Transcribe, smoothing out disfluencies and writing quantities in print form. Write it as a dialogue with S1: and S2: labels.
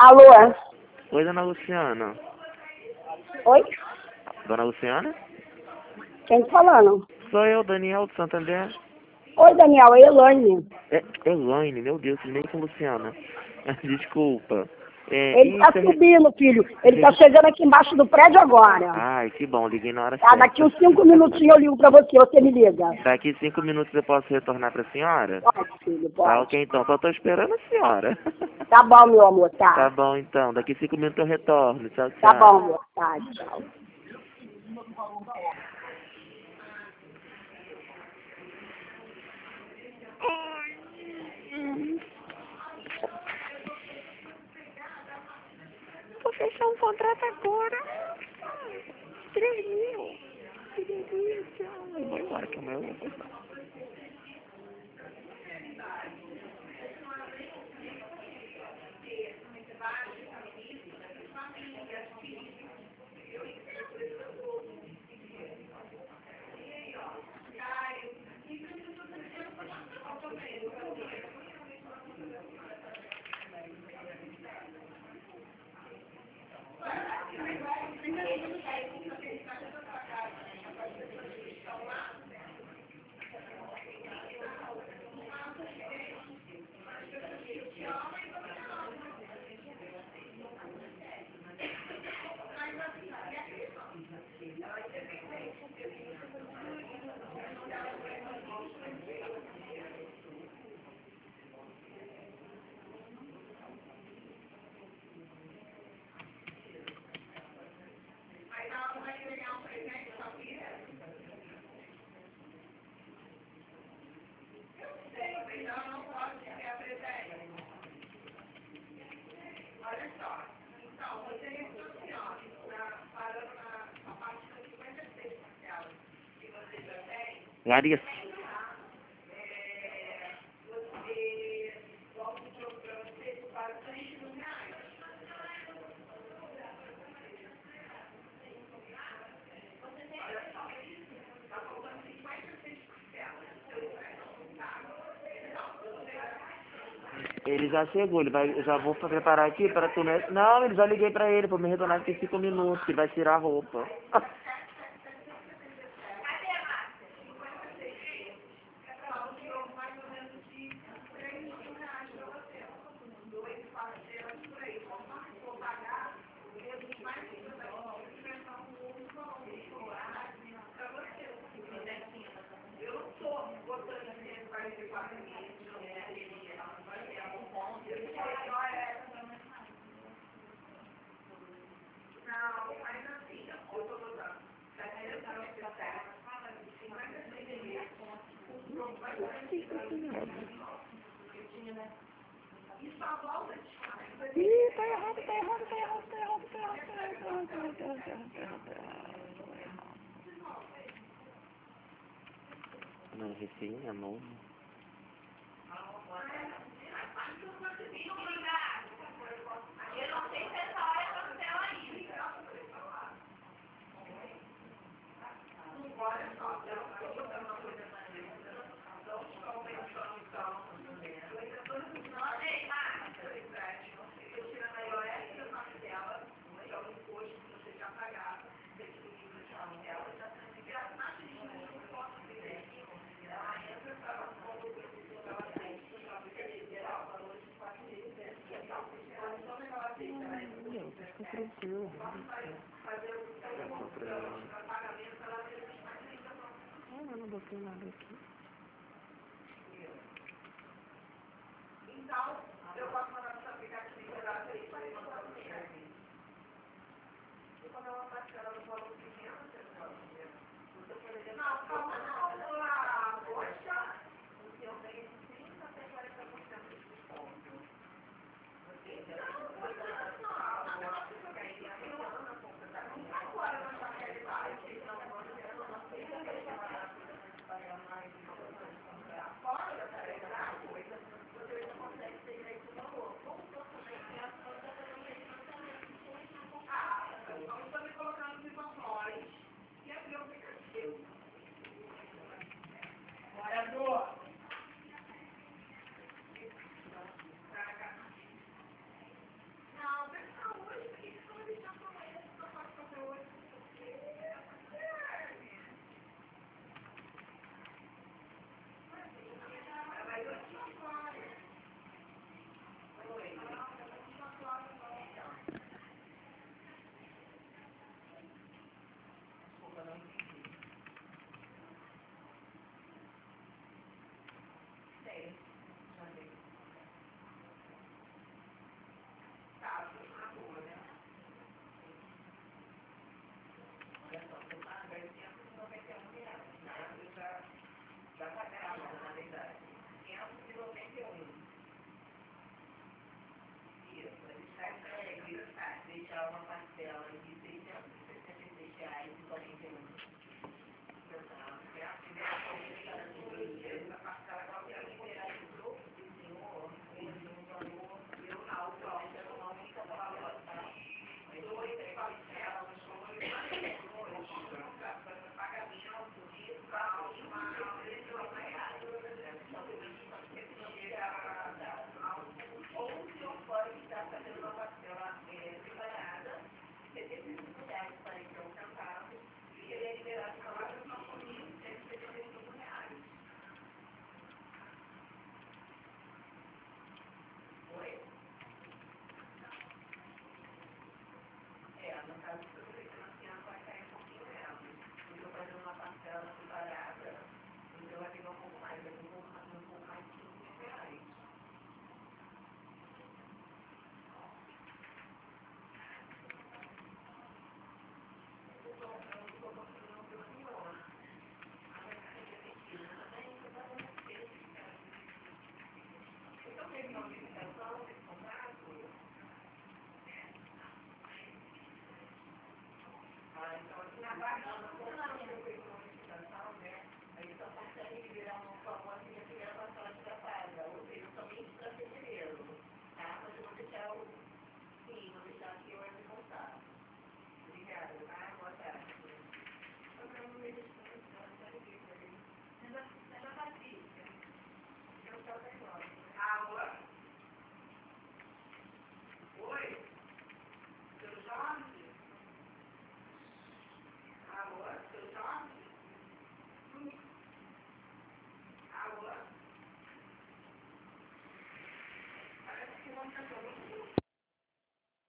S1: Alô?
S2: Oi, dona Luciana.
S1: Oi?
S2: Dona Luciana?
S1: Quem tá falando?
S2: Sou eu, Daniel de Santander.
S1: Oi, Daniel, é Elaine.
S2: Elaine, meu Deus, nem com Luciana. Desculpa.
S1: Ele tá subindo, filho. Ele tá chegando aqui embaixo do prédio agora.
S2: Ai, que bom, liguei na hora
S1: Ah,
S2: certa.
S1: daqui uns 5 minutinhos eu ligo pra você me liga.
S2: Daqui 5 minutos eu posso retornar pra senhora?
S1: Pode, filho,
S2: Tá
S1: pode.
S2: ok, então. Só tô esperando a senhora.
S1: Tá bom, meu amor, tá.
S2: Tá bom, então. Daqui 5 minutos eu retorno. Tchau, tchau.
S1: Tá bom, amor, tá, tchau.
S3: Vou fechar um contrato agora. 3.000. Que delícia.
S2: Eu vou embora, que amanhã eu vou embora. Larissa. Ele já chegou, eu já vou preparar aqui para tu... Não, ele já liguei para ele, para me retornar daqui 5 minutos, que vai tirar a roupa.
S3: Ih, tá errado.
S2: Não, recém é novo. Não, fica tranquilo. Eu não botei nada aqui.